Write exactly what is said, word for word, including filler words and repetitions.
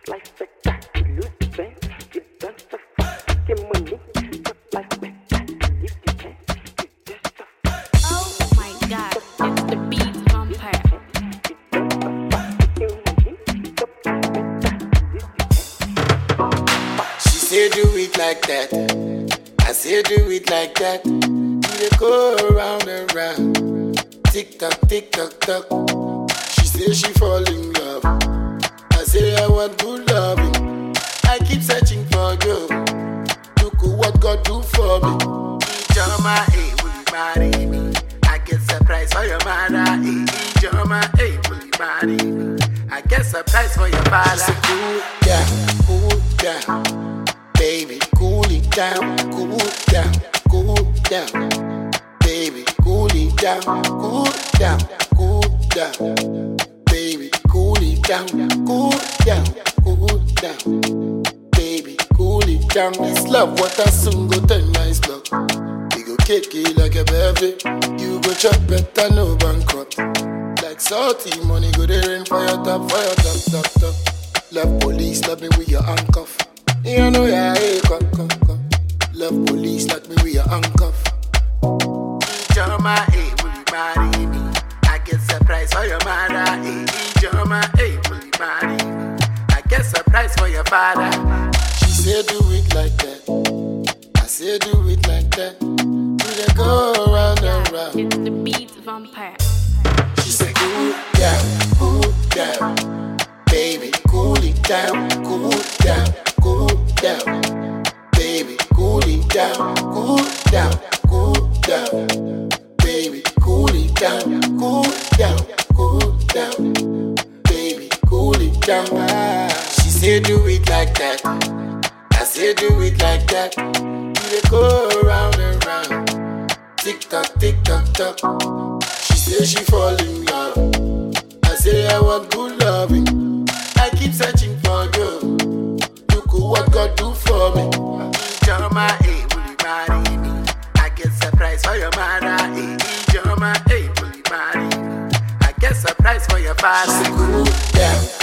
say do it like that. I say do it like that. We dey go around and round. Tick tock, tick tock, tock. She say she fall in love. I say I want good loving. I keep searching for you. Look what God do for me. Ijoma, hey, will you marry me? I get surprised for your mother. Hey, Ijoma, hey, will you marry me? I get surprised for your father. She say cool down, cool down. Baby, cool it down, cool down, cool down. Baby, cool it down, cool down, cool down. Baby, cool it down, cool down, cool down. Baby, cool it down. This love water soon go turn nice luck. We go cake it like a birthday. You go chop better, no bankrupt. Like salty money go dey rain for your top, for your top, top, top. Love police, love me with your handcuff. You know, yeah, hey, come, come, come. Love police like me with your handcuff. Ijoma, hey, will you marry me? I get surprised for your mother. Hey, Ijoma, hey, will you marry me? I get surprised for your father. She said do it like that. I said do it like that. We dey go around and round. It's the beat vampire. She said cool down, cool down. Baby, cool it down, cool down. Cool down, baby, cool it down, cool down, cool down, baby, cool it down, cool down, cool down, baby, cool it down. She said do it like that. I said do it like that. We dey go around and round. Tick tock, tick tock, tock. She said she fall in love. I say I want good loving. I keep searching for you. What God do for me? Ijoma, hey, will you marry me? I get surprised for your mother. Hey, Ijoma, hey, will you marry me? I get surprised for your father. She say, cool down.